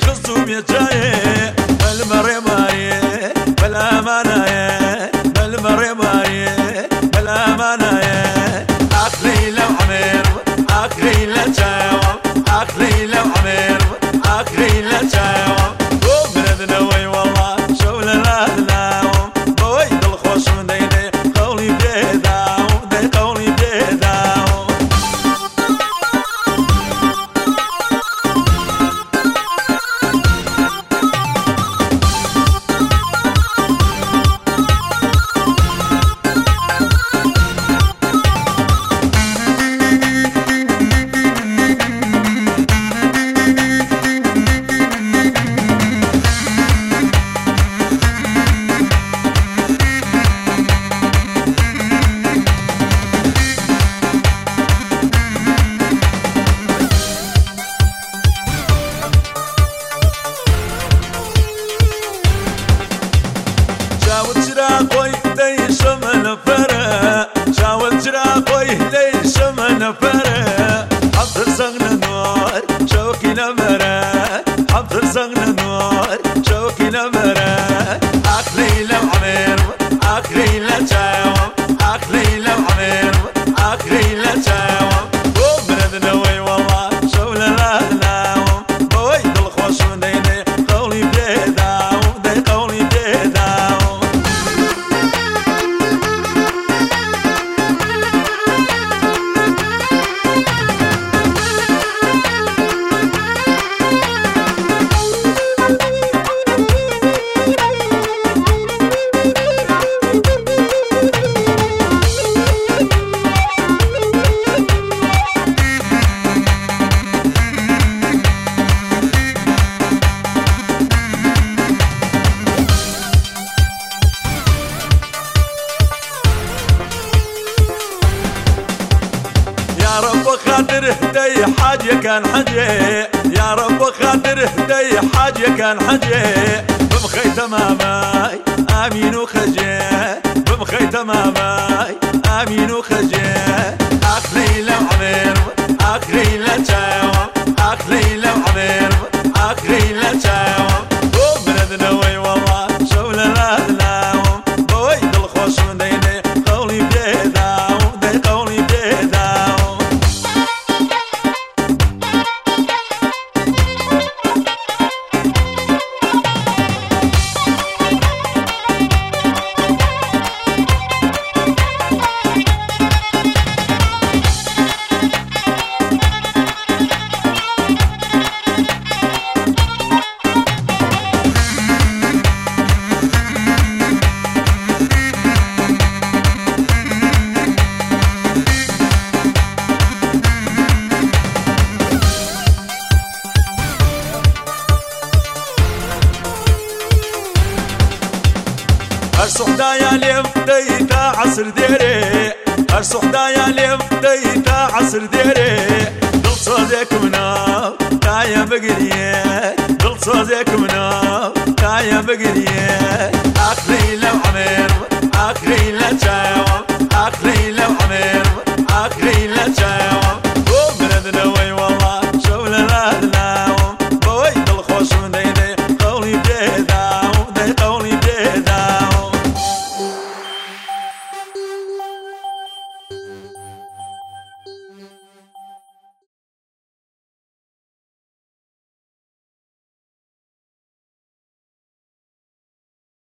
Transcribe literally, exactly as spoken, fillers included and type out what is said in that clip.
خصوم يجاي بالمري ماي بلا مناي بالمري ماي بلا مناي أكلي لو عمير أكلي لا جاوم أكلي لو عمير أكلي لا جاوم وبلدنا وي والله شغل لا ناوم بويد الخوش من ديني قولي بيداوم دي قولي بيداوم قوي ليش من فرق شاول جرا قوي ليش من فرق حضر زغن نور شوكي نمرة حضر زغن نور شوكي نمرة أكلي لو عمير أكلي لا جاوم أكلي لو عمير أكلي لا جاوم وبلدنا وي والله شغل لا ناوم بويد الخوش من ديني قولي بيداوم دي قولي بيداوم يا رب خاطر هدي حاجة كان حاجة يا رب خاطر هدي حاجة كان حاجة بمخي تماماي آمين وخجي بمخي تماماي آمين وخجي أكلي لو عمير أكلي لا جاوم أكلي لو عمير أكلي لا جاوم وبلدنا وي والله شغل لا ناوم بويد الخوش من ديني قولي بيداوم دي قولي بيداوم هرسو حدايا ليم ديتا عصر ديري هرسو حدايا ليم ديتا عصر ديري دل صوزيك مناو تايا بقريه دل صوزيك مناو تايا بقريه أكلي لو عمير أكلي لا